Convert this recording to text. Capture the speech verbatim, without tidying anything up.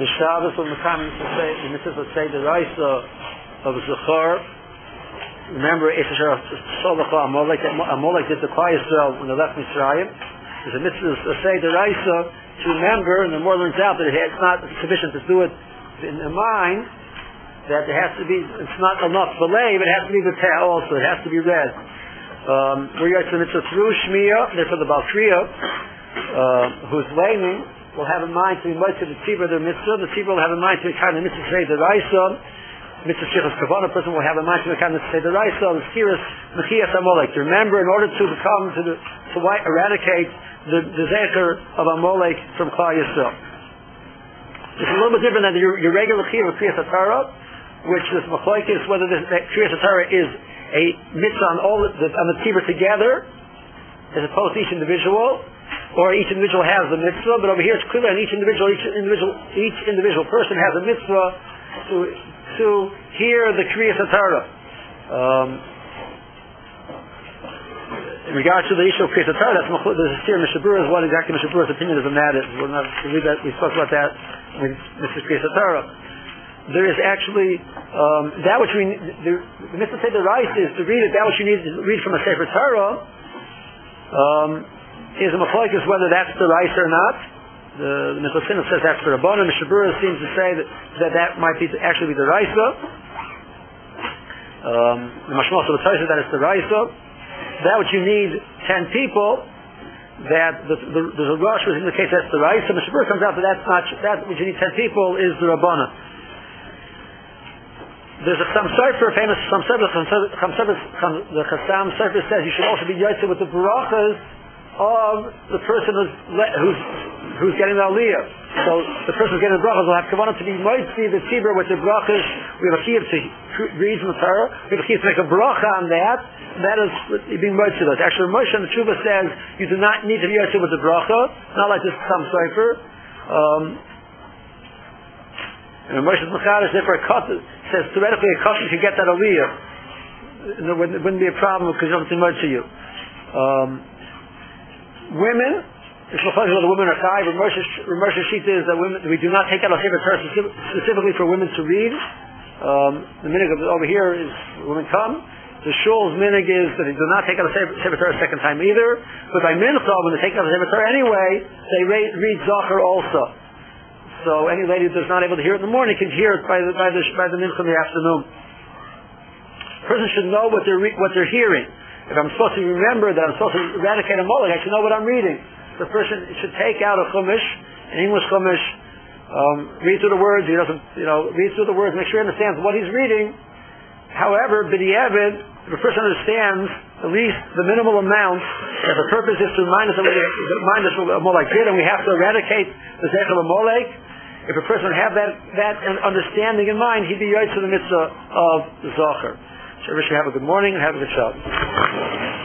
The Shabbos will become the mitzvah of say the Raisa of Zachor. Remember, Esher Solacha Amalek. Amalek did the Klal Yisrael when they left Mitzrayim. There's a mitzvah of say the Raisa to remember, and the more learns out that it's not sufficient to do it in the mind. That it has to be. It's not enough belay, but it has to be the teh also. It has to be read. Um, we're going to the mitzvah through Shmiya. Therefore, the Balkriya, uh, who's learning, will have in mind to be moitzah the tzibur their mitzvah. The tzibur will have in mind to be kind of mitzvah say the Raisa. Mitzvah Shechus Kavanah person will have in mind to be kind of say the Raisa. The Skiris Mechiyas Amalek. Remember, in order to become to the, to eradicate the, the zecher of Amalek from Klal Yisrael. It's a little bit different than your, your regular chiyuv of Kriyas HaTorah, which is machlokes whether this Kriyas HaTorah is a mitzvah on all the, on the tzibur together, as opposed to each individual. Or each individual has a mitzvah, but over here it's clear on each individual, each individual, each individual person has a mitzvah to to hear the Kriyas HaTorah. Um, in regards to the issue of Kriyas HaTorah, that's there's a steer Mishabura is what exactly Mishabura's opinion is on that. We'll not read that. We spoke about that with Mister Kriyas HaTorah. There is actually um, that which we the, the mitzvah say the right is to read it. That which you need to read from a Sefer Torah. Um, is a machlokes whether that's the Raisa or not. The, the Mitzvah Sinah says that's the Rabbanan. Mishabura seems to say that that, that might be actually be the Raisa. Um, the Mashmos of the Torah says that it's the Raisa. That which you need ten people. That the, the, there's a rush which indicates that's the Raisa. Mishabura comes out that that's not that which you need ten people is the Rabbanan. There's a Chassam Sofer, famous Chassam Sofer. The Chassam Sofer says you should also be yotzei with the barachas of the person who's, who's who's getting the aliyah. So the person who's getting the brachas will have kavanah to be moitzi the tzibur with the brachas. We have a chiyuv to read from the Torah. We have a chiyuv to make a bracha on that. That is being moitzi those. Actually, Moshe and the Tshuva says you do not need to be yotzei with the bracha. Not like this Chassam Sofer. Um, and Moshe's Mechadish therefore a cut says theoretically a cut could get that aliyah. It wouldn't, it wouldn't be a problem because you don't moitzi you. Um, Women, it's the the women are chai. Ramosha's sheet is that women we do not take out a Sefer Torah specifically for women to read. Um, the minig over here is women come. The shul's minig is that they do not take out a Sefer Torah a second time either. But by mincha, when they take out a Sefer Torah anyway, they read, read Zachar also. So any lady that's not able to hear it in the morning can hear it by the by the by the mincha in the afternoon. A person should know what they're re- what they're hearing. If I'm supposed to remember that I'm supposed to eradicate a molech, I should know what I'm reading. The person should take out a chumash, an English chumash, um, read through the words. He doesn't, you know, read through the words, make sure he understands what he's reading. However, b'di'evid, if a person understands at least the minimal amount, that the purpose is to remind us of remind us what a molech did, and we have to eradicate the zeich of a molech. If a person would have that that understanding in mind, he'd be yotzei the mitzvah of the Zachar. So everybody should have a good morning and have a good Shabbat.